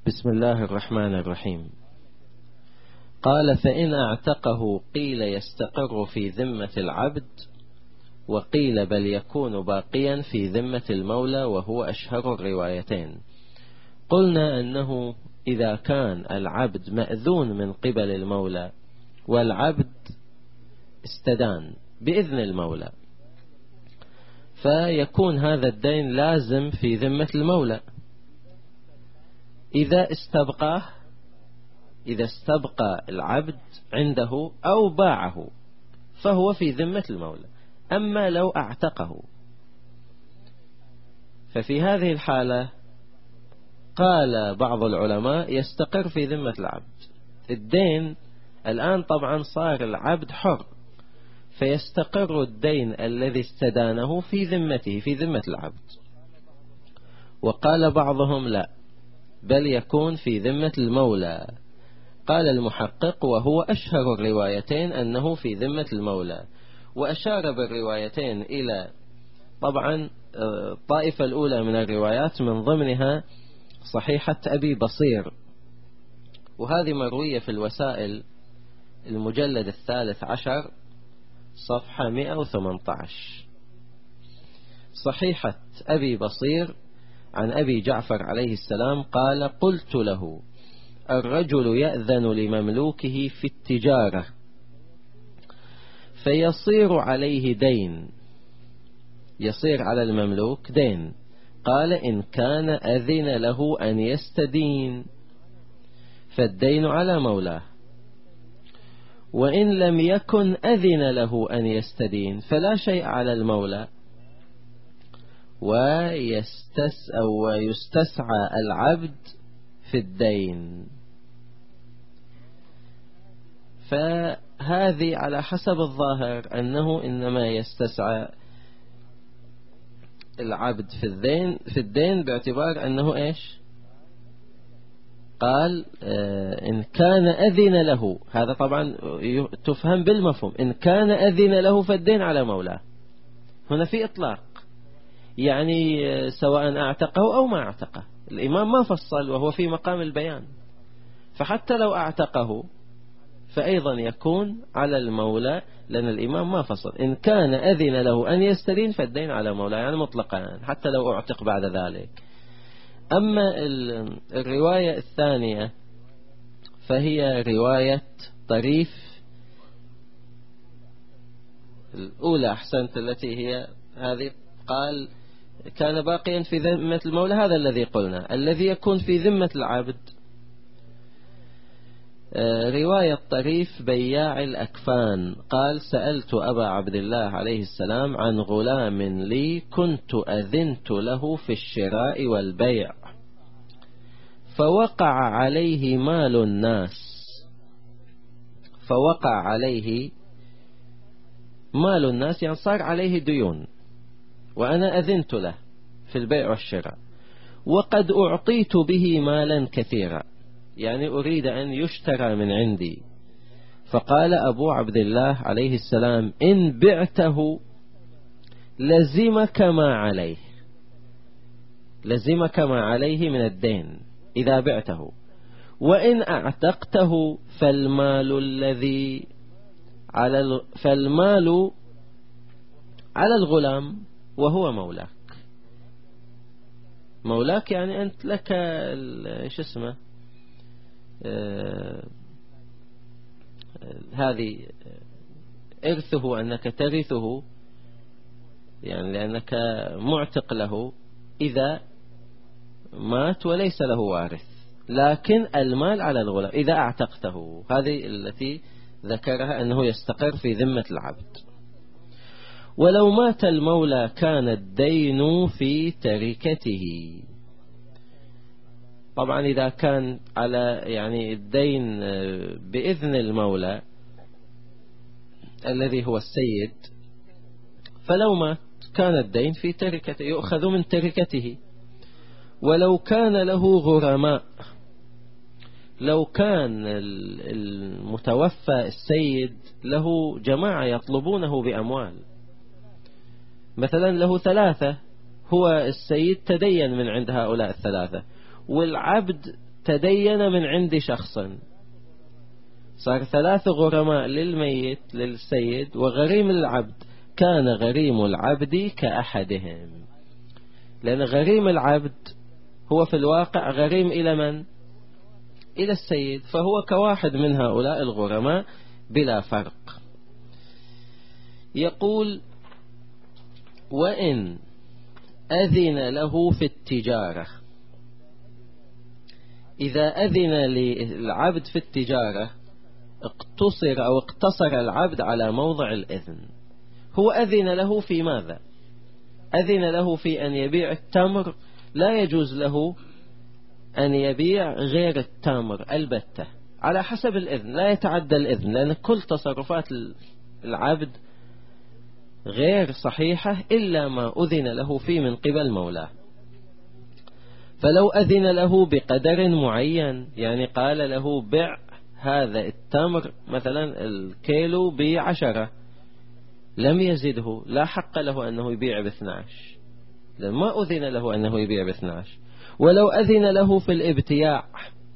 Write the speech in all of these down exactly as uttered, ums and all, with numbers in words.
بسم الله الرحمن الرحيم. قال: فإن اعتقه قيل يستقر في ذمة العبد، وقيل بل يكون باقيا في ذمة المولى، وهو أشهر الروايتين. قلنا أنه إذا كان العبد مأذون من قبل المولى والعبد استدان بإذن المولى، فيكون هذا الدين لازم في ذمة المولى. إذا استبقاه إذا استبقى العبد عنده أو باعه فهو في ذمة المولى. أما لو اعتقه ففي هذه الحالة قال بعض العلماء يستقر في ذمة العبد. الدين الآن طبعا صار العبد حر، فيستقر الدين الذي استدانه في ذمته في ذمة العبد. وقال بعضهم لا، بل يكون في ذمة المولى. قال المحقق وهو أشهر الروايتين أنه في ذمة المولى، وأشار بالروايتين إلى طبعا الطائفة الأولى من الروايات من ضمنها صحيحة أبي بصير، وهذه مروية في الوسائل المجلد الثالث عشر صفحة مئة وثمانية عشر. صحيحة أبي بصير عن أبي جعفر عليه السلام قال: قلت له: الرجل يأذن لمملوكه في التجارة فيصير عليه دين، يصير على المملوك دين. قال: إن كان أذن له أن يستدين فالدين على مولاه، وإن لم يكن أذن له أن يستدين فلا شيء على المولى، ويستس أو يستسعى العبد في الدين. فهذه على حسب الظاهر أنه إنما يستسعى العبد في الدين في الدين باعتبار أنه إيش؟ قال آه إن كان أذن له، هذا طبعا تفهم بالمفهوم، إن كان أذن له فالدين على مولاه. هنا في إطلاق، يعني سواء اعتقه أو ما اعتقه. الإمام ما فصل وهو في مقام البيان، فحتى لو اعتقه فأيضا يكون على المولى، لأن الإمام ما فصل. إن كان أذن له أن يستدين فالدين على مولى، يعني مطلقا حتى لو اعتق بعد ذلك. أما الرواية الثانية فهي رواية طريف الأولى، أحسنت، التي هي هذه. قال: كان باقيا في ذمة المولى، هذا الذي قلنا. الذي يكون في ذمة العبد رواية طريف بياع الأكفان قال: سألت أبا عبد الله عليه السلام عن غلام لي كنت أذنت له في الشراء والبيع، فوقع عليه مال الناس فوقع عليه مال الناس يعني صار عليه ديون، وأنا أذنت له في البيع والشراء، وقد أعطيت به مالا كثيرا، يعني أريد أن يشترى من عندي. فقال أبو عبد الله عليه السلام: إن بعته لزمك ما عليه لزمك ما عليه من الدين إذا بعته، وإن أعتقته فالمال الذي على فالمال على الغلام وهو مولاك. مولاك يعني أنت لك ايش اسمه آه هذه إرثه، أنك ترثه، يعني لأنك معتق له إذا مات وليس له وارث، لكن المال على الغلام إذا اعتقته. هذه التي ذكرها أنه يستقر في ذمة العبد. ولو مات المولى كان الدين في تركته. طبعا إذا كان على يعني الدين بإذن المولى الذي هو السيد، فلو مات كان الدين في تركته، يؤخذ من تركته. ولو كان له غرماء، لو كان المتوفى السيد له جماعة يطلبونه بأموال، مثلا له ثلاثة، هو السيد تدين من عند هؤلاء الثلاثة، والعبد تدين من عند شخص، صار ثلاث غرماء للميت للسيد وغريم العبد، كان غريم العبد كأحدهم، لأن غريم العبد هو في الواقع غريم إلى من؟ إلى السيد، فهو كواحد من هؤلاء الغرماء بلا فرق. يقول: وإن أذن له في التجارة، إذا أذن للعبد في التجارة اقتصر أو اقتصر العبد على موضع الإذن. هو أذن له في ماذا؟ أذن له في أن يبيع التمر، لا يجوز له أن يبيع غير التمر البتة على حسب الإذن، لا يتعدى الإذن، لأن كل تصرفات العبد غير صحيحة إلا ما أذن له فيه من قبل مولاه. فلو أذن له بقدر معين، يعني قال له بيع هذا التمر مثلا الكيلو بعشرة، لم يزده، لا حق له أنه يبيع باثناش، لأن ما أذن له أنه يبيع باثناش. ولو أذن له في الابتياع،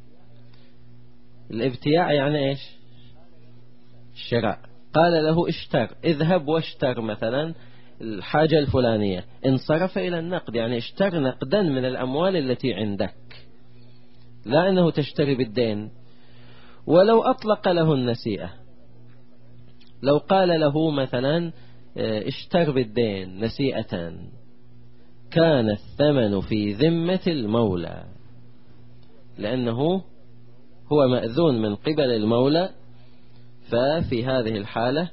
الابتياع يعني إيش؟ الشراء، قال له اشتر، اذهب واشتر مثلا الحاجة الفلانية، انصرف إلى النقد، يعني اشتر نقدا من الأموال التي عندك، لا أنه تشتري بالدين. ولو أطلق له النسيئة، لو قال له مثلا اشتر بالدين نسيئة، كان الثمن في ذمة المولى، لأنه هو مأذون من قبل المولى، ففي هذه الحالة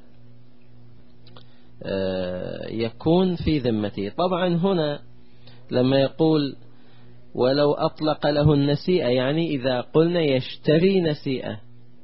يكون في ذمته. طبعا هنا لما يقول ولو أطلق له النسيئة، يعني إذا قلنا يشتري نسيئة،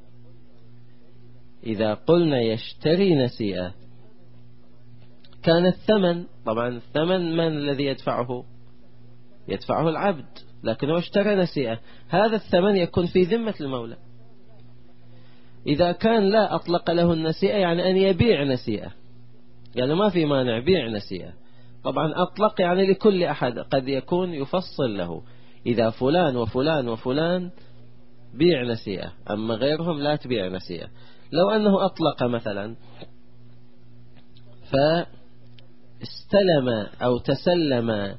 إذا قلنا يشتري نسيئة كان الثمن، طبعا الثمن من الذي يدفعه؟ يدفعه العبد، لكنه اشترى نسيئة، هذا الثمن يكون في ذمة المولى. إذا كان لا أطلق له النسيئة، يعني أن يبيع نسيئة، يعني ما في مانع بيع نسيئة. طبعا أطلق يعني لكل أحد، قد يكون يفصل له، إذا فلان وفلان وفلان بيع نسيئة، أما غيرهم لا تبيع نسيئة. لو أنه أطلق مثلا فاستلم أو تسلم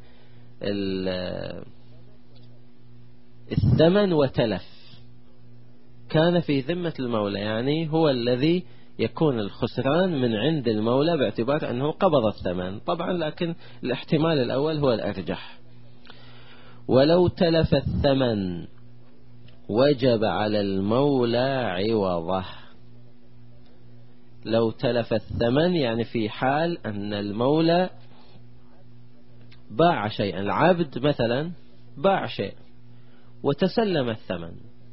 الثمن وتلف، كان في ذمة المولى، يعني هو الذي يكون الخسران من عند المولى باعتبار أنه قبض الثمن. طبعا لكن الاحتمال الأول هو الأرجح. ولو تلف الثمن وجب على المولى عوضه. لو تلف الثمن يعني في حال أن المولى باع شيئا، العبد مثلا باع شيء وتسلم الثمن،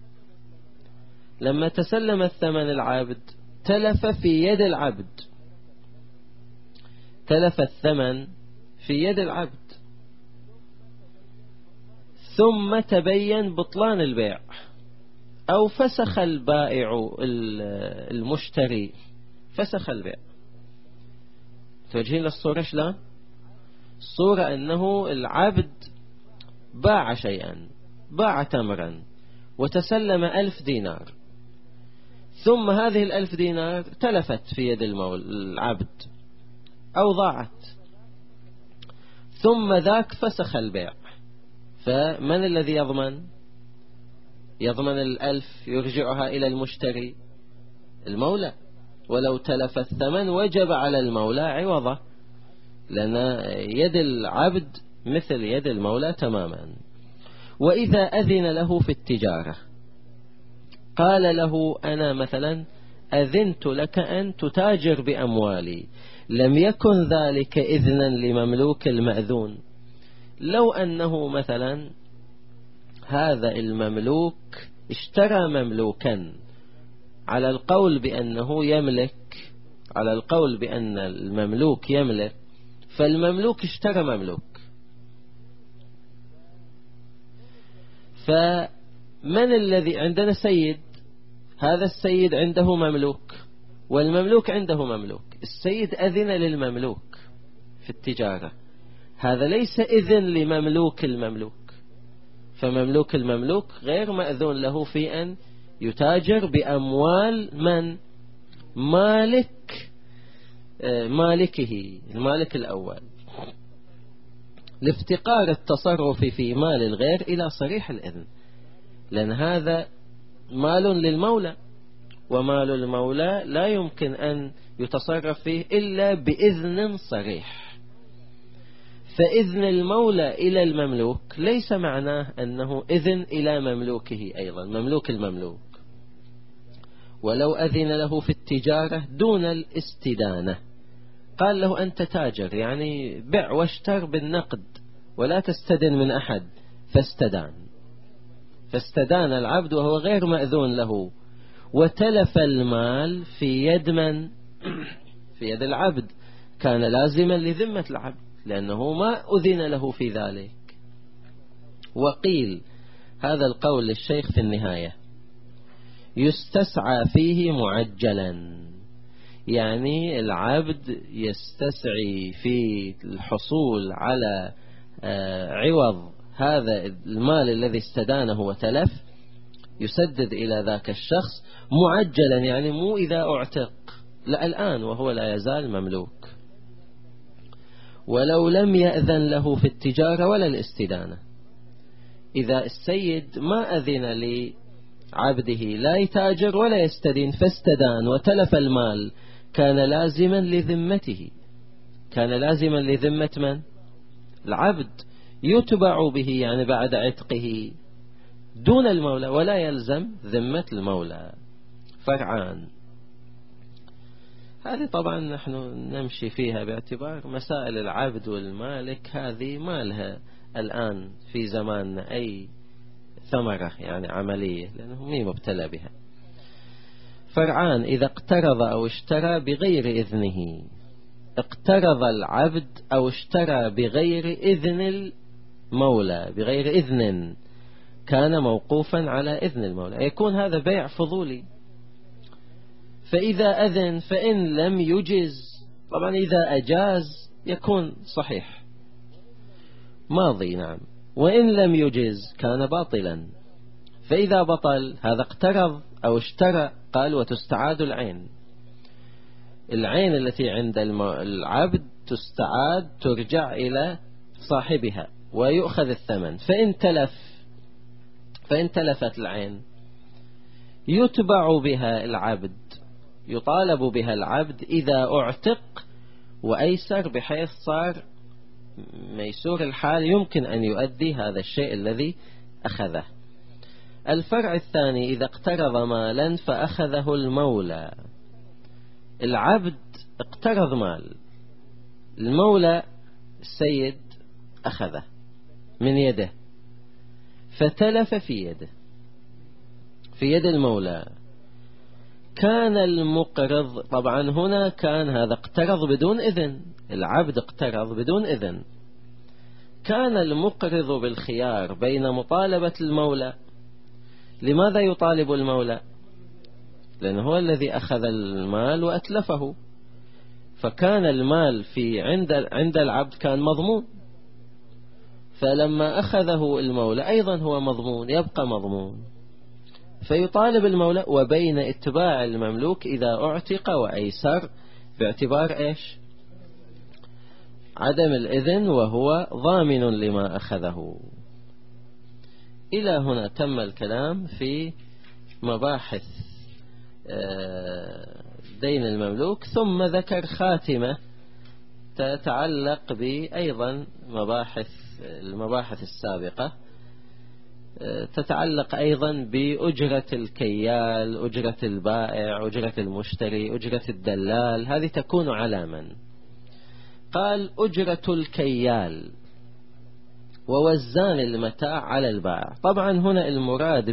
لما تسلم الثمن العبد تلف في يد العبد، تلف الثمن في يد العبد، ثم تبين بطلان البيع أو فسخ البائع المشتري، فسخ البيع. توجهين للصورة شلون؟ الصورة أنه العبد باع شيئا، باع تمرا وتسلم ألف دينار، ثم هذه الألف دينار تلفت في يد المول العبد أو ضاعت، ثم ذاك فسخ البيع، فمن الذي يضمن؟ يضمن الألف يرجعها إلى المشتري؟ المولى. ولو تلف الثمن وجب على المولى عوضه، لأن يد العبد مثل يد المولى تماما. وإذا أذن له في التجارة، قال له أنا مثلا أذنت لك أن تتاجر بأموالي، لم يكن ذلك إذنا لمملوك المأذون. لو أنه مثلا هذا المملوك اشترى مملوكا، على القول بأنه يملك، على القول بأن المملوك يملك، فالمملوك اشترى مملوك، فمن الذي عندنا سيد، هذا السيد عنده مملوك والمملوك عنده مملوك، السيد أذن للمملوك في التجارة، هذا ليس إذن لمملوك المملوك، فمملوك المملوك غير مأذون له في أن يتاجر بأموال من مالك مالكه المالك الأول، لافتقار التصرف في مال الغير إلى صريح الإذن، لأن هذا مال للمولى، ومال المولى لا يمكن أن يتصرف فيه إلا بإذن صريح. فإذن المولى إلى المملوك ليس معناه أنه إذن إلى مملوكه أيضا، مملوك المملوك، ولو أذن له في التجارة دون الاستدانة، قال له أنت تاجر، يعني بع واشتر بالنقد ولا تستدن من أحد، فاستدان فاستدان العبد وهو غير مأذون له، وتلف المال في يد من؟ في يد العبد، كان لازما لذمة العبد لأنه ما أذن له في ذلك. وقيل هذا القول للشيخ في النهاية يستسعى فيه معجلا، يعني العبد يستسعي في الحصول على عوض هذا المال الذي استدانه وتلف، يسدد إلى ذاك الشخص معجلا، يعني مو إذا اعتق، لا الآن وهو لا يزال مملوك، ولو لم يأذن له في التجارة ولا الاستدانة. إذا السيد ما أذن لعبده لا يتاجر ولا يستدين فاستدان وتلف المال، كان لازما لذمته، كان لازما لذمة من؟ العبد، يتبع به يعني بعد عتقه دون المولى، ولا يلزم ذمة المولى. فرعان هذه طبعا نحن نمشي فيها باعتبار مسائل العبد والمالك، هذه ما لها الآن في زماننا أي ثمرة يعني عملية، لأنه مي مبتلى بها. فرعان إذا اقترض أو اشترى بغير إذنه، اقترض العبد أو اشترى بغير إذن المولى، بغير إذن، كان موقوفا على إذن المولى، يكون هذا بيع فضولي. فإذا أذن فإن لم يجز، طبعا إذا أجاز يكون صحيح ماضي، نعم، وإن لم يجز كان باطلا. فإذا بطل هذا اقترض أو اشترى، قال وتستعاد العين، العين التي عند العبد تستعاد، ترجع إلى صاحبها ويؤخذ الثمن. فإن تلف فإن تلفت العين يتبع بها العبد، يطالب بها العبد إذا اعتق وأيسر، بحيث صار ميسور الحال يمكن أن يؤدي هذا الشيء الذي أخذه. الفرع الثاني إذا اقترض مالا فأخذه المولى، العبد اقترض مال، المولى السيد أخذه من يده فتلف في يده، في يد المولى، كان المقرض، طبعا هنا كان هذا اقترض بدون إذن، العبد اقترض بدون إذن، كان المقرض بالخيار بين مطالبة المولى. لماذا يطالب المولى؟ لأنه هو الذي أخذ المال وأتلفه، فكان المال في عند عند العبد كان مضمون، فلما أخذه المولى أيضا هو مضمون، يبقى مضمون، فيطالب المولى. وبين اتباع المملوك إذا اعتق وأيسر، باعتبار إيش؟ عدم الإذن، وهو ضامن لما أخذه. إلى هنا تم الكلام في مباحث دين المملوك، ثم ذكر خاتمة تتعلق بأيضا مباحث المباحث السابقة، تتعلق أيضا بأجرة الكيال، أجرة البائع، أجرة المشتري، أجرة الدلال، هذه تكون على من؟ قال أجرة الكيال ووزان المتاع على البائع. طبعا هنا المراد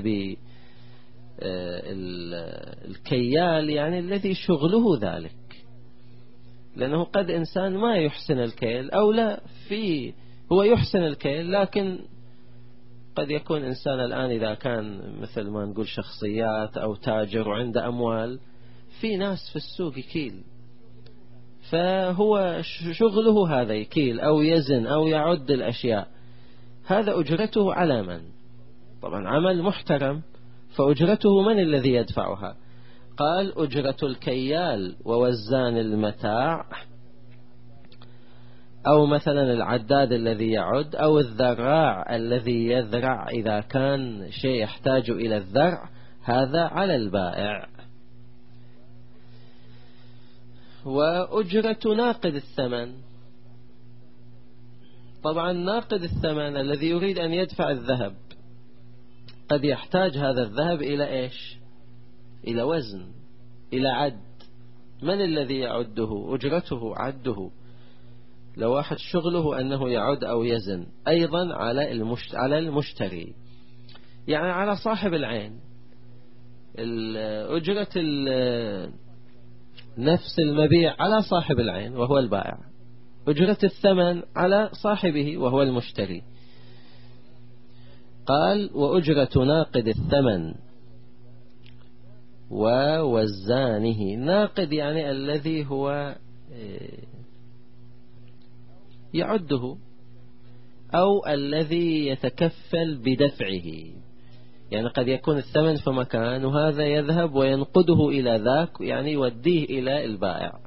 بالكيال يعني الذي شغله ذلك، لأنه قد إنسان ما يحسن الكيل، أو لا، في هو يحسن الكيل لكن قد يكون إنسان الآن إذا كان مثل ما نقول شخصيات أو تاجر وعنده أموال، في ناس في السوق يكيل، فهو شغله هذا يكيل أو يزن أو يعد الأشياء، هذا أجرته على من؟ طبعا عمل محترم، فأجرته من الذي يدفعها؟ قال أجرة الكيال ووزان المتاع، أو مثلا العداد الذي يعد، أو الذراع الذي يذرع إذا كان شيء يحتاج إلى الذرع، هذا على البائع. وأجرة ناقد الثمن، طبعا ناقد الثمن الذي يريد أن يدفع الذهب قد يحتاج هذا الذهب إلى إيش؟ إلى وزن، إلى عد. من الذي يعده؟ أجرته عده. لو واحد شغله أنه يعد أو يزن، أيضا على على المشتري، يعني على صاحب العين. أجرة نفس المبيع على صاحب العين وهو البائع، أجرة الثمن على صاحبه وهو المشتري. قال وأجرة ناقد الثمن ووزانه. ناقد يعني الذي هو يعده، أو الذي يتكفل بدفعه. يعني قد يكون الثمن في مكان وهذا يذهب وينقده إلى ذاك، يعني يوديه إلى البائع.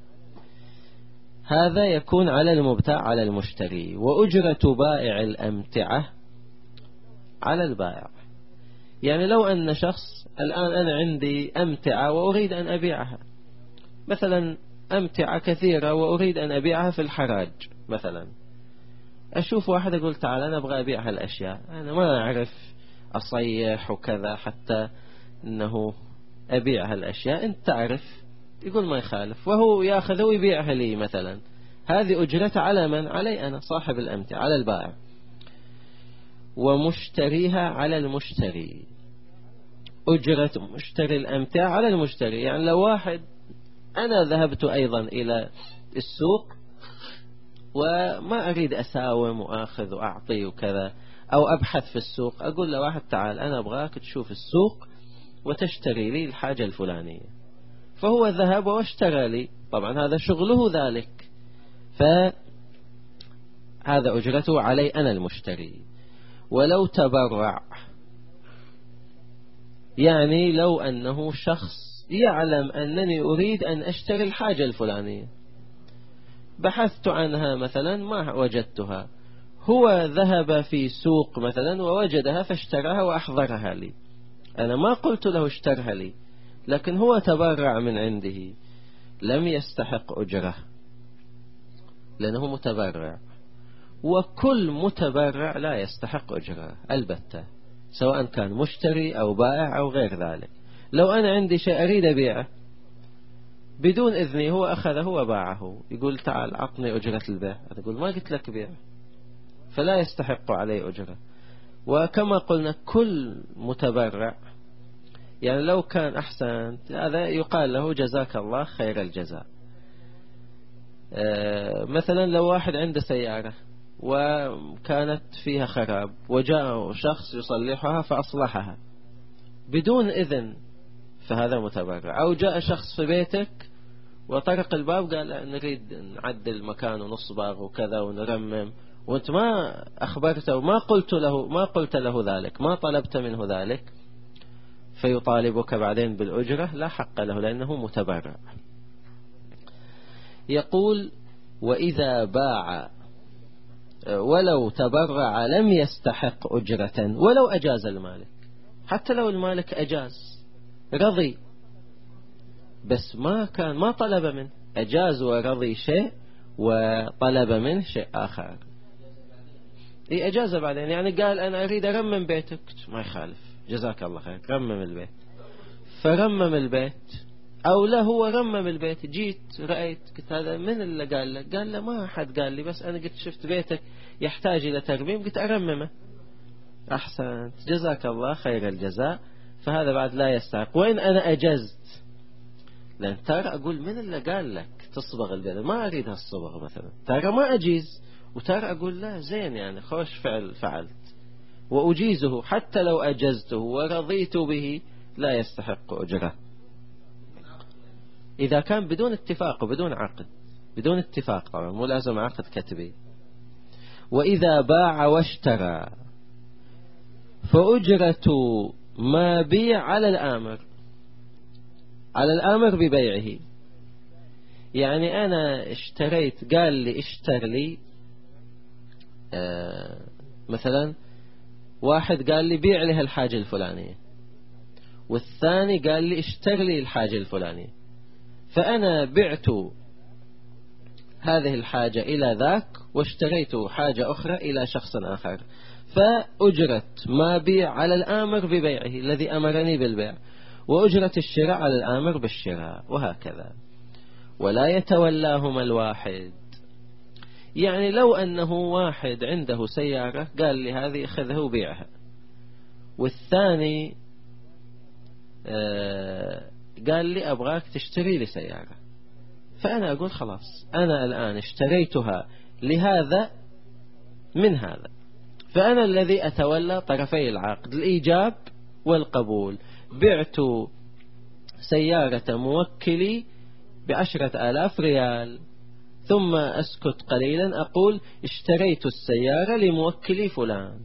هذا يكون على المبتاع على المشتري. وأجرة بائع الأمتعة على البائع. يعني لو أن شخص الآن أنا عندي أمتعة وأريد أن أبيعها، مثلا أمتعة كثيرة وأريد أن أبيعها في الحراج مثلا، أشوف واحد أقول تعال أنا أبغى أبيع هالأشياء، أنا ما أعرف أصيح وكذا حتى أنه أبيع هالأشياء، أنت تعرف، يقول ما يخالف، وهو يأخذ ويبيعها لي مثلا. هذه أجرة على من؟ علي أنا صاحب الأمتعة، على البائع. ومشتريها على المشتري. أجرة مشتري الأمتعة على المشتري. يعني لو واحد أنا ذهبت أيضا إلى السوق وما أريد أساوم وأخذ وأعطي وكذا، أو أبحث في السوق، أقول لواحد تعال أنا أبغاك تشوف السوق وتشتري لي الحاجة الفلانية، فهو ذهب واشترى لي، طبعا هذا شغله ذلك، فهذا أجرته علي أنا المشتري. ولو تبرع، يعني لو أنه شخص يعلم أنني أريد أن أشتري الحاجة الفلانية، بحثت عنها مثلا ما وجدتها، هو ذهب في سوق مثلا ووجدها فاشتراها وأحضرها لي، أنا ما قلت له اشترها لي، لكن هو تبرع من عنده، لم يستحق أجره لأنه متبرع. وكل متبرع لا يستحق أجره البتة، سواء كان مشتري أو بائع أو غير ذلك. لو أنا عندي شيء أريد أبيعه بدون إذني، هو أخذه وباعه، يقول تعال عطني أجرة البيع، أنا أقول ما قلت لك بيع، فلا يستحق عليه أجرة. وكما قلنا كل متبرع، يعني لو كان أحسن هذا يقال له جزاك الله خير الجزاء. مثلا لو واحد عنده سيارة وكانت فيها خراب وجاء شخص يصلحها فأصلحها بدون إذن، فهذا متبرع. أو جاء شخص في بيتك وطرق الباب قال نريد نعدل مكانه نصبغ وكذا ونرمم، وانت ما أخبرته وما قلت له ما قلت له ذلك، ما طلبت منه ذلك، فيطالبك بعدين بالأجرة، لا حق له لأنه متبرع. يقول وإذا باع ولو تبرع لم يستحق أجرة ولو أجاز المالك. حتى لو المالك أجاز رضي بس ما كان ما طلب منه، أجاز ورضي شيء وطلب منه شيء آخر. إيه أجاز بعدين، يعني قال أنا أريد أرمم بيتك، ما يخالف جزاك الله خير رمم البيت، فرمم البيت. أو لا هو رمم البيت، جيت رأيت قلت هذا من اللي قال لك؟ قال له ما أحد قال لي، بس أنا قلت شفت بيتك يحتاج إلى ترميم قلت أرممه. أحسنت جزاك الله خير الجزاء، فهذا بعد لا يستحق. وإن أنا أجزت، لأن ترى أقول من اللي قال لك تصبغ البيت، ما أريد هالصبغ مثلا، ترى ما أجيز، وترى أقول لا زين يعني خوش فعل فعلت وأجيزه، حتى لو أجزته ورضيت به لا يستحق أجره إذا كان بدون اتفاق وبدون عقد، بدون اتفاق طبعا مو لازم عقد كتبي. وإذا باع واشترى فأجرة ما بيع على الآمر على الآمر ببيعه. يعني أنا اشتريت، قال لي اشتر لي آه مثلا واحد قال لي بيع لي الحاجة الفلانية، والثاني قال لي اشتر لي الحاجة الفلانية، فأنا بعت هذه الحاجة إلى ذاك واشتريت حاجة أخرى إلى شخص آخر، فأجرت ما بيع على الآمر ببيعه الذي أمرني بالبيع، وأجرة الشراء على الآمر بالشراء، وهكذا. ولا يتولاهما الواحد. يعني لو أنه واحد عنده سيارة قال لي هذه أخذها وبيعها، والثاني قال لي أبغاك تشتري لي سيارة، فأنا أقول خلاص أنا الآن اشتريتها لهذا من هذا، فأنا الذي أتولى طرفي العقد، الإيجاب والقبول. بعت سيارة موكلي بعشرة آلاف ريال، ثم أسكت قليلا أقول اشتريت السيارة لموكلي فلان،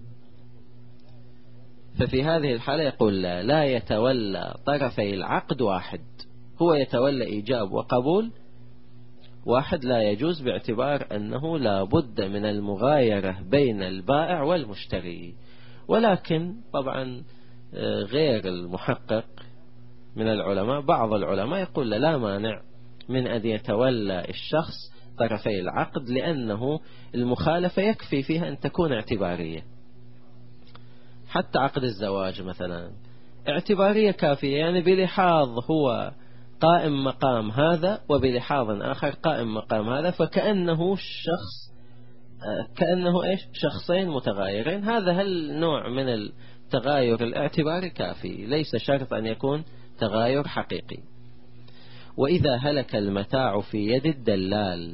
ففي هذه الحالة يقول لا, لا يتولى طرفي العقد واحد، هو يتولى إيجاب وقبول واحد، لا يجوز، باعتبار أنه لا بد من المغايرة بين البائع والمشتري. ولكن طبعا غير المحقق من العلماء، بعض العلماء يقول لا مانع من أن يتولى الشخص طرفي العقد، لأنه المخالفة يكفي فيها أن تكون اعتبارية. حتى عقد الزواج مثلا اعتبارية كافية، يعني بلحاظ هو قائم مقام هذا، وبلحاظ آخر قائم مقام هذا، فكأنه شخص كأنه إيش شخصين متغايرين. هذا هل نوع من التغاير الاعتباري كافي، ليس شرط أن يكون تغاير حقيقي. وإذا هلك المتاع في يد الدلال،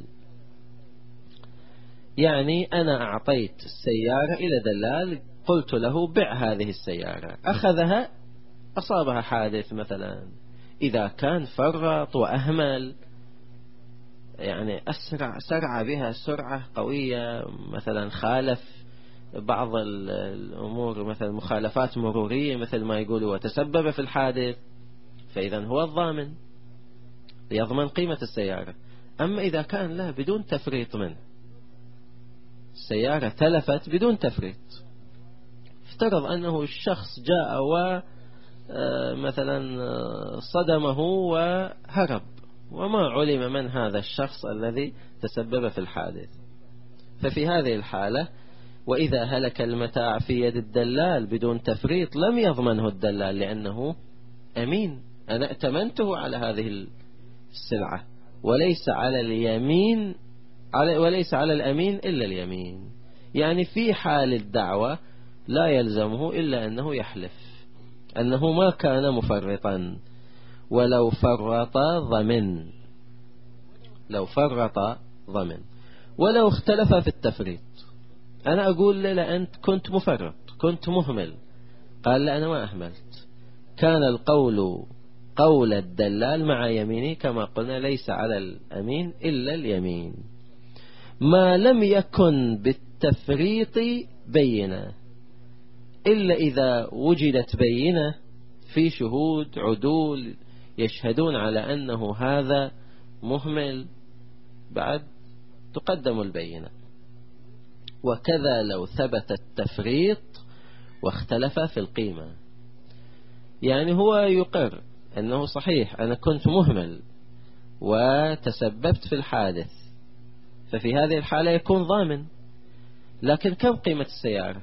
يعني أنا أعطيت السيارة إلى دلال، قلت له بع هذه السيارة، أخذها، أصابها حادث مثلا، إذا كان فرط وأهمل، يعني أسرع سرع بها سرعة قوية، مثلا خالف بعض الأمور، مثلا مخالفات مرورية مثل ما يقولوا، وتسبب في الحادث، فإذا هو الضامن يضمن قيمة السيارة. أما إذا كان لا بدون تفريط منه، السيارة تلفت بدون تفريط، افترض أنه الشخص جاء و مثلا صدمه وهرب، وما علم من هذا الشخص الذي تسبب في الحادث، ففي هذه الحالة وإذا هلك المتاع في يد الدلال بدون تفريط لم يضمنه الدلال، لأنه أمين، أنا ائتمنته على هذه السلعة، وليس على اليمين وليس على الأمين إلا اليمين. يعني في حال الدعوة لا يلزمه إلا أنه يحلف أنه ما كان مفرطا، ولو فرط ضمن لو فرط ضمن ولو اختلف في التفريط. أنا أقول له لا أنت كنت مفرط، كنت مهمل، قال لا أنا ما أهملت، كان القول قول الدلال مع يمينه، كما قلنا ليس على الأمين إلا اليمين، ما لم يكن بالتفريط بينة، إلا إذا وجدت بينة في شهود عدول يشهدون على أنه هذا مهمل، بعد تقدم البينة. وكذا لو ثبت التفريط واختلف في القيمة، يعني هو يقر أنه صحيح أنا كنت مهمل وتسببت في الحادث، ففي هذه الحالة يكون ضامن، لكن كم قيمة السيارة؟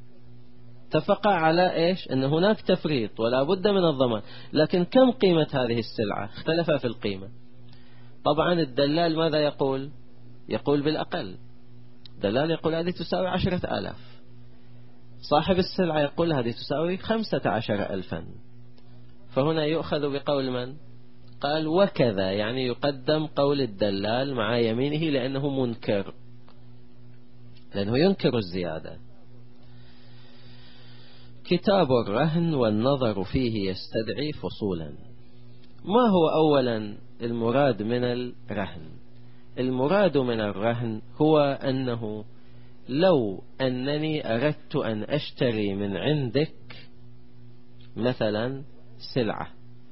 اتفقا على إيش؟ أن هناك تفريط ولا بد من الضمان، لكن كم قيمة هذه السلعة؟ اختلف في القيمة. طبعا الدلال ماذا يقول؟ يقول بالأقل، الدلال يقول هذه تساوي عشرة آلاف، صاحب السلعة يقول هذه تساوي خمسة عشر ألفا، فهنا يؤخذ بقول من؟ قال وكذا، يعني يقدم قول الدلال مع يمينه، لأنه منكر، لأنه ينكر الزيادة. كتاب الرهن والنظر فيه يستدعي فصولا. ما هو أولا المراد من الرهن؟ المراد من الرهن هو أنه لو أنني أردت أن أشتري من عندك مثلا سلعة،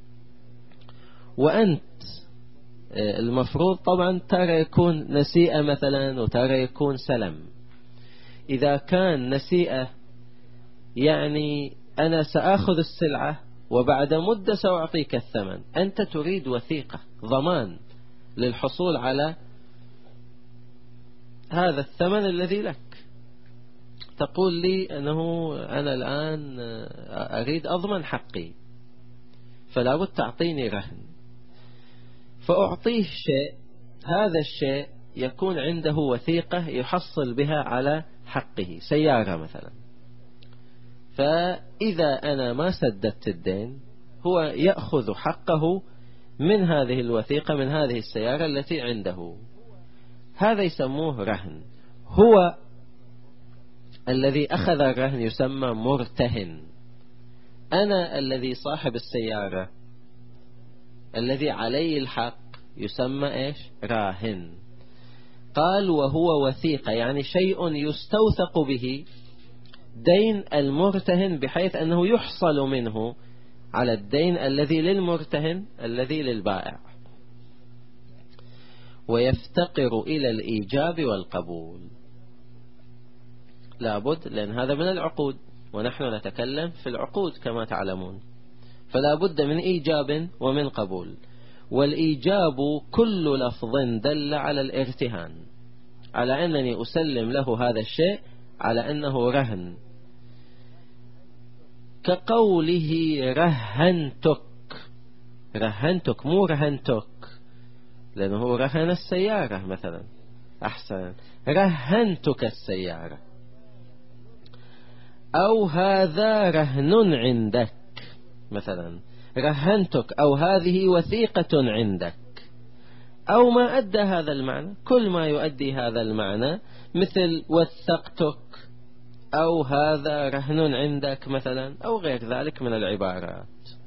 وأنت المفروض طبعا ترى يكون نسيئة مثلا وترى يكون سلم. إذا كان نسيئة يعني أنا سأخذ السلعة وبعد مدة سأعطيك الثمن، أنت تريد وثيقة ضمان للحصول على هذا الثمن الذي لك. تقول لي أنه أنا الآن أريد أضمن حقي، فلا بد تعطيني رهن، فأعطيه شيء، هذا الشيء يكون عنده وثيقة يحصل بها على حقه، سيارة مثلا. فإذا أنا ما سددت الدين هو يأخذ حقه من هذه الوثيقة، من هذه السيارة التي عنده. هذا يسموه رهن. هو الذي أخذ الرهن يسمى مرتهن. أنا الذي صاحب السيارة الذي علي الحق يسمى إيش؟ راهن. قال وهو وثيقة، يعني شيء يستوثق به دين المرتهن، بحيث أنه يحصل منه على الدين الذي للمرتهن الذي للبائع. ويفتقر إلى الإيجاب والقبول، لابد، لأن هذا من العقود ونحن نتكلم في العقود كما تعلمون، فلا بد من إيجاب ومن قبول. والإيجاب كل لفظ دل على الارتهان، على أنني أسلم له هذا الشيء على أنه رهن، كقوله رهنتك. رهنتك مو رهنتك، لأنه رهن السيارة مثلا. أحسن، رهنتك السيارة. أو هذا رهن عندك مثلا، رهنتك، أو هذه وثيقة عندك، أو ما أدى هذا المعنى. كل ما يؤدي هذا المعنى، مثل وثقتك، أو هذا رهن عندك مثلا، أو غير ذلك من العبارات.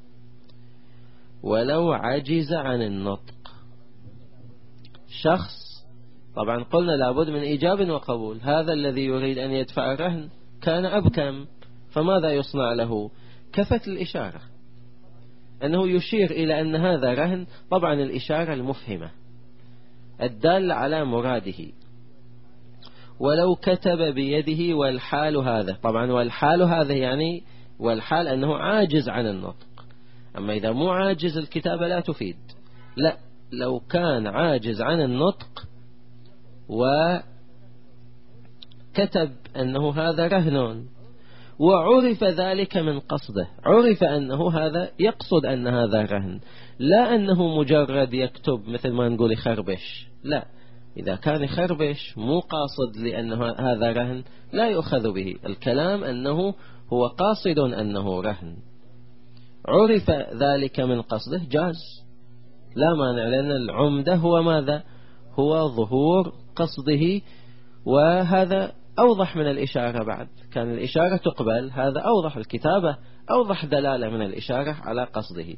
ولو عجز عن النطق شخص، طبعا قلنا لابد من إيجاب وقبول. هذا الذي يريد أن يدفع الرهن كان أبكم، فماذا يصنع له؟ كفت الإشارة، أنه يشير إلى أن هذا رهن. طبعا الإشارة المفهمة الدالة على مراده. ولو كتب بيده والحال هذا، طبعا والحال هذا يعني والحال أنه عاجز عن النطق. أما إذا مو عاجز الكتابة لا تفيد. لا، لو كان عاجز عن النطق وكتب أنه هذا رهن، وعرف ذلك من قصده، عرف أنه هذا يقصد أن هذا رهن، لا أنه مجرد يكتب مثل ما نقول يخربش. لا، إذا كان يخربش مو قاصد لأنه هذا رهن لا يؤخذ به. الكلام أنه هو قاصد أنه رهن، عرف ذلك من قصده، جاز، لا مانع، لأن العمدة هو ماذا؟ هو ظهور قصده، وهذا أوضح من الإشارة. بعد كان الإشارة تقبل، هذا أوضح، الكتابة أوضح دلالة من الإشارة على قصده.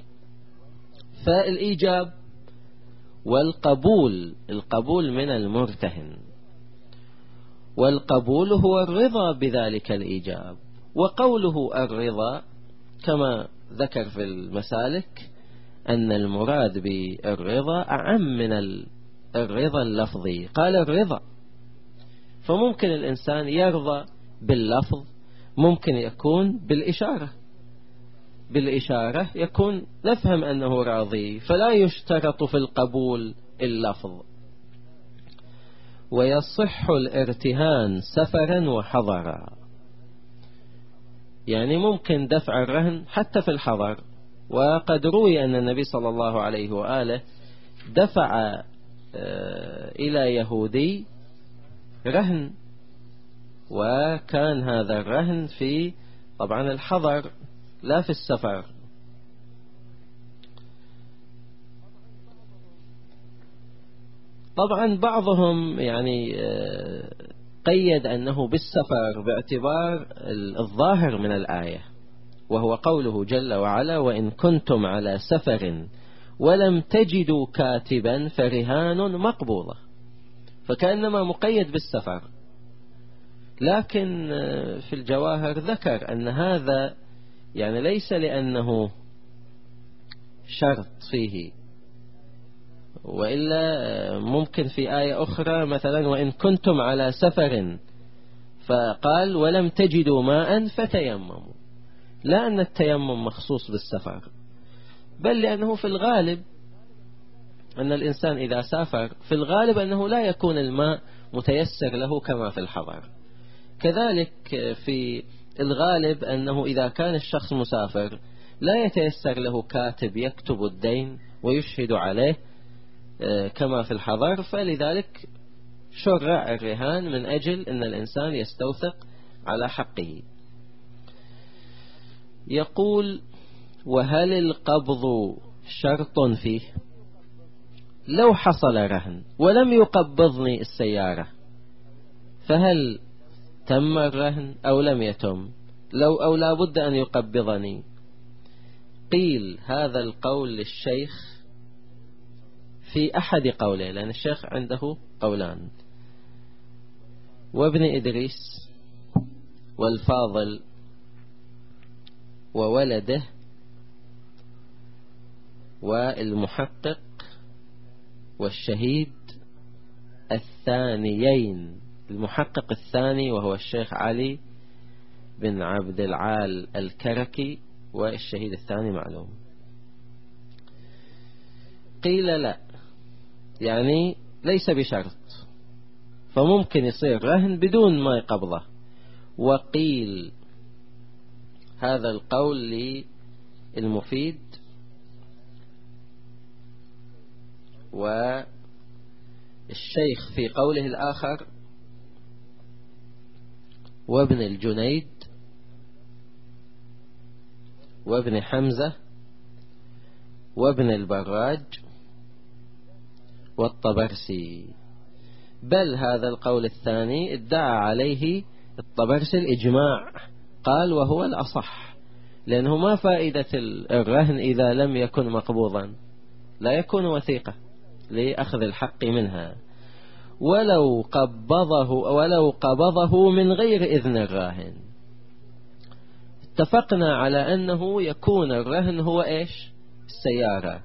فالإيجاب والقبول، القبول من المرتهن، والقبول هو الرضا بذلك الإيجاب. وقوله الرضا كما ذكر في المسالك أن المراد بالرضا أعم من الرضا اللفظي. قال الرضا، فممكن الإنسان يرضى باللفظ، ممكن يكون بالإشارة. بالإشارة يكون نفهم أنه راضي، فلا يشترط في القبول اللفظ. ويصح الارتهان سفرا وحضرا، يعني ممكن دفع الرهن حتى في الحضر. وقد روي أن النبي صلى الله عليه وآله دفع إلى يهودي رهن، وكان هذا الرهن في طبعا الحضر لا في السفر. طبعا بعضهم يعني قيد أنه بالسفر باعتبار الظاهر من الآية، وهو قوله جل وعلا وإن كنتم على سفر ولم تجدوا كاتبا فرهان مقبوضة، فكأنما مقيد بالسفر. لكن في الجواهر ذكر أن هذا يعني ليس لأنه شرط فيه، وإلا ممكن في آية أخرى مثلا وإن كنتم على سفر فقال ولم تجدوا ماء فتيمموا، لا أن التيمم مخصوص بالسفر، بل لأنه في الغالب أن الإنسان إذا سافر في الغالب أنه لا يكون الماء متيسر له كما في الحضر. كذلك في الغالب أنه إذا كان الشخص مسافر لا يتيسر له كاتب يكتب الدين ويشهد عليه كما في الحضر، فلذلك شرع الرهان من أجل أن الإنسان يستوثق على حقه. يقول وهل القبض شرط فيه؟ لو حصل رهن ولم يقبضني السيارة فهل تم الرهن أو لم يتم؟ لو أو لا بد أن يقبضني. قيل هذا القول للشيخ في أحد قوله، لأن الشيخ عنده قولان، وابن إدريس والفاضل وولده والمحقق والشهيد الثانيين. المحقق الثاني وهو الشيخ علي بن عبد العال الكركي، والشهيد الثاني معلوم. قيل لا، يعني ليس بشرط، فممكن يصير رهن بدون ما يقبضه. وقيل هذا القول للمفيد والشيخ في قوله الآخر وابن الجنيد وابن حمزة وابن البراج والطبرسي. بل هذا القول الثاني ادعى عليه الطبرسي الإجماع، قال وهو الأصح، لأنه ما فائدة الرهن إذا لم يكن مقبوضا، لا يكون وثيقة لأخذ الحق منها، ولو قبضه ولو قبضه من غير إذن الراهن. اتفقنا على أنه يكون الرهن هو إيش؟ السيارة.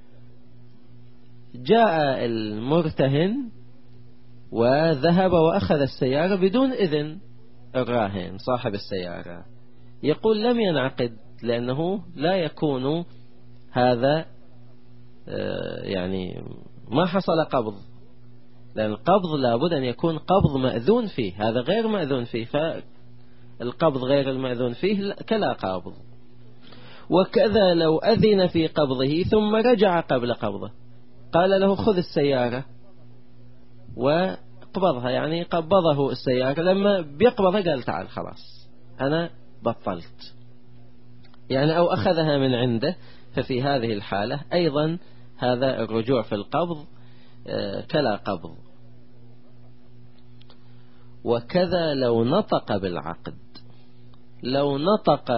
جاء المرتهن وذهب وأخذ السيارة بدون إذن الراهن صاحب السيارة، يقول لم ينعقد، لأنه لا يكون هذا يعني ما حصل قبض، لأن القبض لابد أن يكون قبض مأذون فيه، هذا غير مأذون فيه، فالقبض غير المأذون فيه كلا قابض. وكذا لو أذن في قبضه ثم رجع قبل قبضه، قال له خذ السيارة وقبضها، يعني قبضه السيارة، لما بيقبضها قال تعال خلاص أنا بطلت، يعني أو أخذها من عنده، ففي هذه الحالة أيضا هذا الرجوع في القبض كلا قبض. وكذا لو نطق بالعقد، لو نطق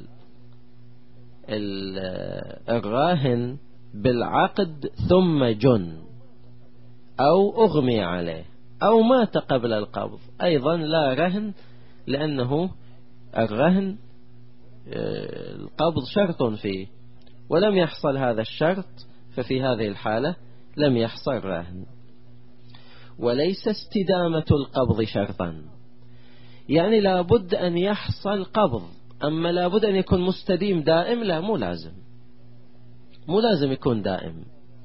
الراهن بالعقد ثم جن أو أغمي عليه أو مات قبل القبض، أيضا لا رهن، لأنه الرهن القبض شرط فيه، ولم يحصل هذا الشرط، ففي هذه الحالة لم يحصل رهن. وليس استدامة القبض شرطا، يعني لابد أن يحصل قبض، أما لابد أن يكون مستديم دائم لا، مو لازم، مو لازم يكون دائم.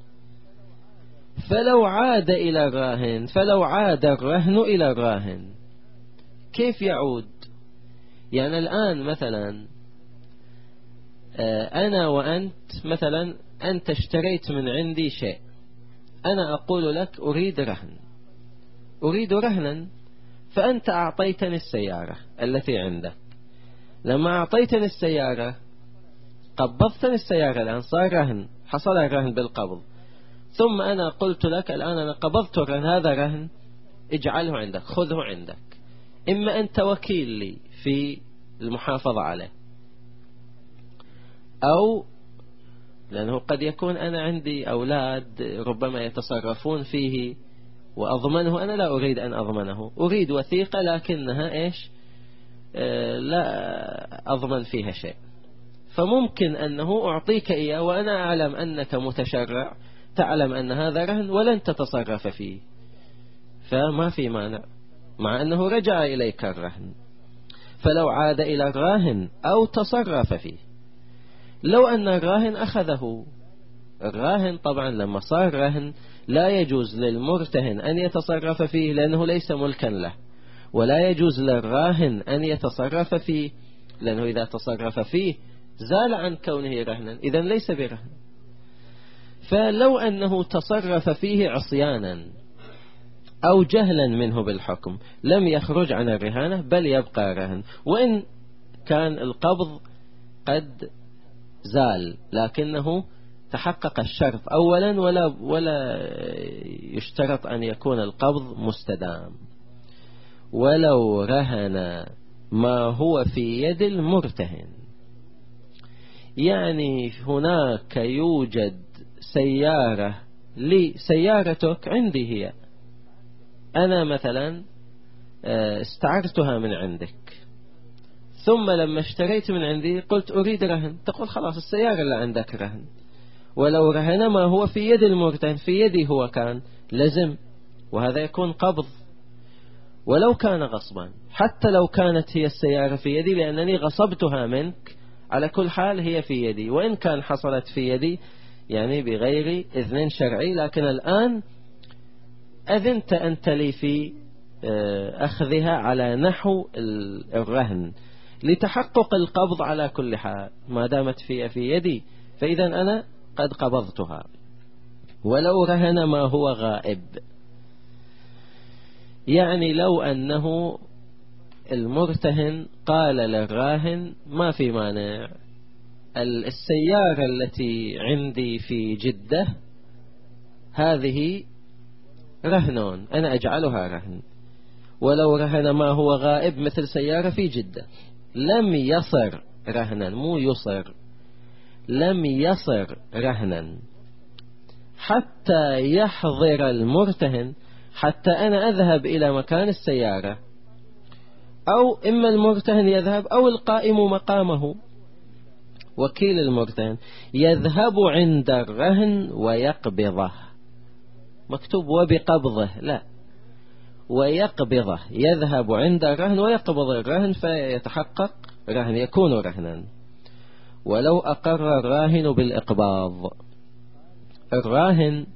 فلو عاد إلى الراهن فلو عاد الرهن إلى الراهن كيف يعود؟ يعني الآن مثلا أنا وأنت مثلا، أنت اشتريت من عندي شيء، أنا أقول لك أريد رهن، أريد رهنا، فأنت أعطيتني السيارة التي عندك، لما أعطيتني السيارة قبضتني السيارة، الآن صار رهن، حصل الرهن بالقبض، ثم أنا قلت لك الآن أنا قبضت الرهن، هذا رهن اجعله عندك، خذه عندك، إما أنت وكيل لي في المحافظة عليه، أو لأنه قد يكون أنا عندي أولاد ربما يتصرفون فيه وأضمنه، أنا لا أريد أن أضمنه، أريد وثيقة لكنها إيش آه لا أضمن فيها شيء. فممكن أنه أعطيك إياه وأنا أعلم أنك متشرع تعلم أن هذا رهن ولن تتصرف فيه، فما في مانع، مع أنه رجع إليك الرهن. فلو عاد إلى الراهن أو تصرف فيه، لو أن الراهن أخذه، الراهن طبعا لما صار رهن لا يجوز للمرتهن أن يتصرف فيه لأنه ليس ملكا له، ولا يجوز للراهن أن يتصرف فيه لأنه إذا تصرف فيه زال عن كونه رهنا، إذن ليس برهن. فلو أنه تصرف فيه عصيانا أو جهلا منه بالحكم لم يخرج عن الرهانة بل يبقى رهن، وإن كان القبض قد زال لكنه تحقق الشرط أولا، ولا ولا يشترط أن يكون القبض مستدام. ولو رهن ما هو في يد المرتهن، يعني هناك يوجد سيارة لي، سيارتك عندي هي، أنا مثلا استعرتها من عندك، ثم لما اشتريت من عندي قلت أريد رهن، تقول خلاص السيارة اللي عندك رهن. ولو رهن ما هو في يد المرتهن في يدي هو كان لزم، وهذا يكون قبض. ولو كان غصبا، حتى لو كانت هي السيارة في يدي لأنني غصبتها منك، على كل حال هي في يدي، وإن كان حصلت في يدي يعني بغير إذن شرعي، لكن الآن أذنت أنت لي في أخذها على نحو الرهن لتحقق القبض. على كل حال ما دامت في في يدي فإذا أنا قد قبضتها. ولو رهن ما هو غائب، يعني لو أنه المرتهن قال للراهن ما في مانع، السيارة التي عندي في جدة هذه رهنون، أنا أجعلها رهن. ولو رهن ما هو غائب مثل سيارة في جدة لم يصر رهنا، مو يصر، لم يصر رهنا حتى يحضر المرتهن، حتى أنا أذهب إلى مكان السيارة، أو إما المرتهن يذهب أو القائم مقامه وكيل المرتهن يذهب عند الرهن ويقبضه، مكتوب وبقبضه، لا، ويقبضه، يذهب عند الرهن ويقبض الرهن فيتحقق رهن، يكون رهنا. ولو أقر الراهن بالإقباض، الراهن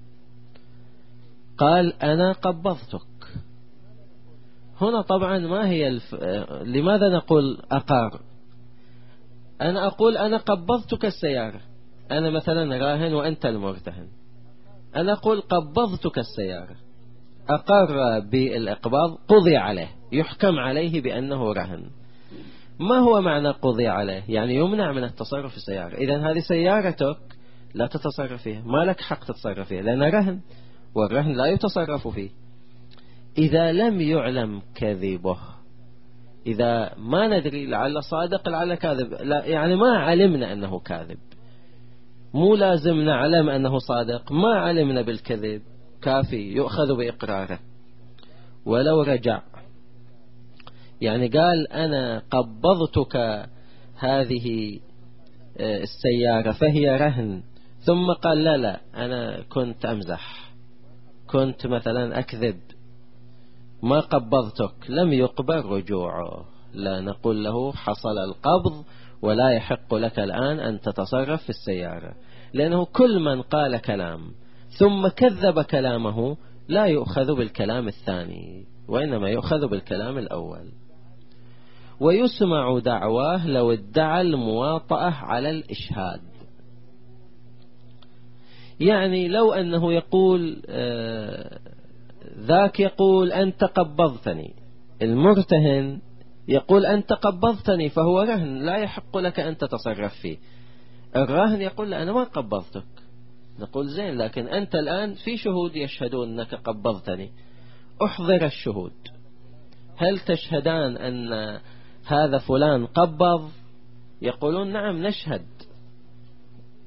قال أنا قبضتك، هنا طبعا ما هي الف... لماذا نقول أقر؟ أنا أقول أنا قبضتك السيارة، أنا مثلا راهن وأنت المرتهن، أنا أقول قبضتك السيارة، أقر بالإقباض، قضي عليه، يحكم عليه بأنه رهن. ما هو معنى قضي عليه؟ يعني يمنع من التصرف في السيارة. إذن هذه سيارتك لا تتصرف فيها، ما لك حق تتصرف فيها لأنها رهن، والرهن لا يتصرف فيه. إذا لم يعلم كذبه، إذا ما ندري لعل صادق لعل كاذب، لا يعني ما علمنا أنه كاذب، مو لازم نعلم أنه صادق، ما علمنا بالكذب كافي يؤخذ بإقراره. ولو رجع يعني قال أنا قبضتك هذه السيارة فهي رهن، ثم قال لا لا أنا كنت أمزح، كنت مثلا أكذب، ما قبضتك، لم يقبل رجوعه، لا نقول له حصل القبض ولا يحق لك الآن أن تتصرف في السيارة، لأنه كل من قال كلام ثم كذب كلامه لا يؤخذ بالكلام الثاني وإنما يؤخذ بالكلام الأول. ويسمع دعواه لو ادعى المواطأة على الإشهاد، يعني لو أنه يقول آه ذاك يقول أنت قبضتني، المرتهن يقول أنت قبضتني فهو رهن لا يحق لك أن تتصرف فيه، الراهن يقول لا أنا ما قبضتك، نقول زين لكن أنت الآن في شهود يشهدون أنك قبضتني، أحضر الشهود، هل تشهدان أن هذا فلان قبض؟ يقولون نعم نشهد،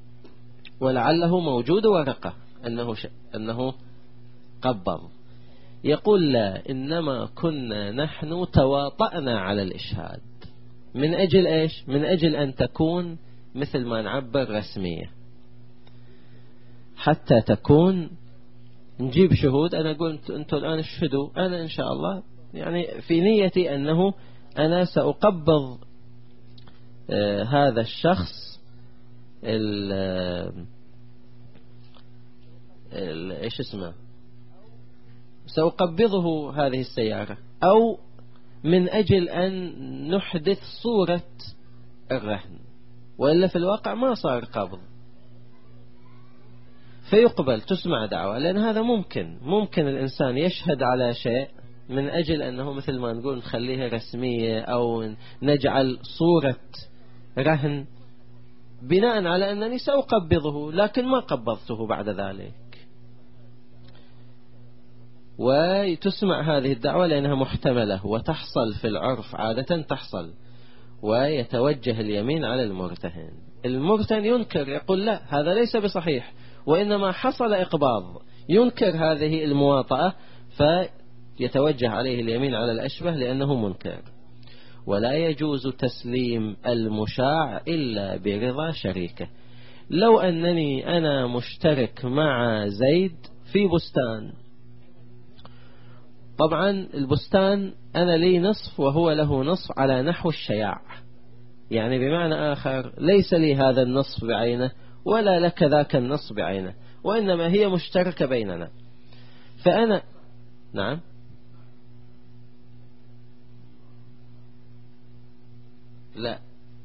ولعله موجود ورقة أنه, ش... أنه قبض. يقول لا، إنما كنا نحن تواطأنا على الإشهاد. من أجل إيش؟ من أجل أن تكون مثل ما نعبر رسمية، حتى تكون نجيب شهود. أنا قلت أنتوا الآن اشهدوا، أنا إن شاء الله يعني في نيتي أنه أنا سأقبض آه هذا الشخص ال إيش اسمه، سأقبضه هذه السيارة، أو من أجل أن نحدث صورة الرهن، وإلا في الواقع ما صار قبض. فيقبل، تسمع دعوة، لأن هذا ممكن ممكن الإنسان يشهد على شيء من أجل أنه مثل ما نقول نخليها رسمية، أو نجعل صورة رهن بناء على أنني سأقبضه لكن ما قبضته بعد ذلك. وتسمع هذه الدعوة لأنها محتملة وتحصل في العرف عادة تحصل، ويتوجه اليمين على المرتهن. المرتهن ينكر، يقول لا هذا ليس بصحيح، وإنما حصل إقباض، ينكر هذه المواطأة، فيتوجه عليه اليمين على الأشبه لأنه منكر. ولا يجوز تسليم المشاع إلا برضا شريكه. لو أنني أنا مشترك مع زيد في بستان، طبعا البستان أنا لي نصف وهو له نصف على نحو الشياع، يعني بمعنى آخر ليس لي هذا النصف بعينه ولا لك ذاك النصف بعينه، وإنما هي مشتركة بيننا. فأنا نعم لا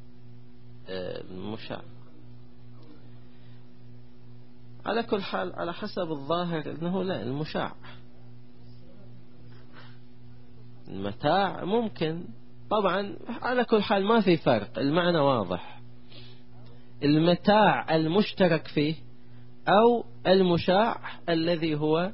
المشاع على كل حال على حسب الظاهر أنه لا، المشاع المتاع ممكن طبعا، على كل حال ما في فرق، المعنى واضح. المتاع المشترك فيه أو المشاع الذي هو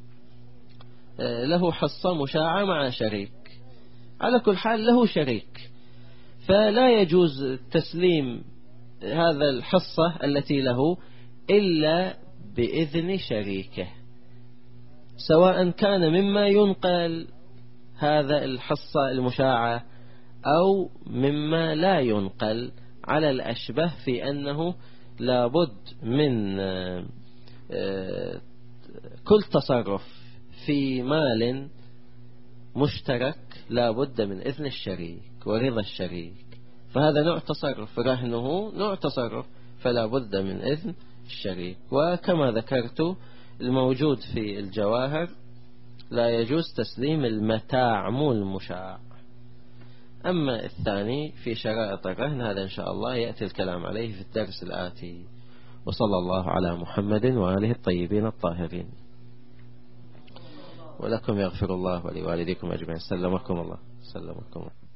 له حصة مشاعة مع شريك، على كل حال له شريك، فلا يجوز تسليم هذا الحصة التي له إلا بإذن شريكه، سواء كان مما ينقل هذا الحصة المشاعة أو مما لا ينقل، على الأشبه في أنه لابد من كل تصرف في مال مشترك لابد من إذن الشريك ورضا الشريك. فهذا نوع تصرف، رهنه نوع تصرف، فلا بد من إذن الشريك. وكما ذكرت الموجود في الجواهر لا يجوز تسليم المتاع مو المشاع. أما الثاني في شرائط الرهن هذا إن شاء الله يأتي الكلام عليه في الدرس الآتي. وصلى الله على محمد وآله الطيبين الطاهرين. ولكم يغفر الله ولوالديكم أجمعين. سلمكم الله. سلمكم الله.